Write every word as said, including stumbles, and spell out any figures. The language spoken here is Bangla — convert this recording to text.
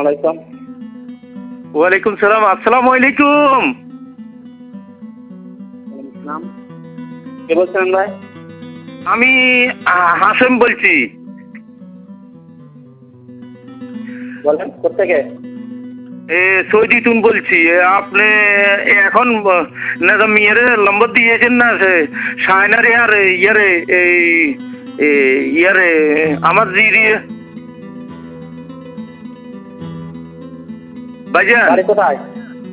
আলাইকুম। ওয়ালাইকুম সালাম। আসসালামু আলাইকুম। নাম কে বলছেন ভাই? আমি হাসেম বলছি। বলেন কোথেকে? এ সৌদি তুন বলছি। আপনি এখন না মেয়ের নম্বর দিয়েছেন না শায়নারে আর ইয়ারে এই ইয়ারে আমার দিদি বাড়ি কোথায়?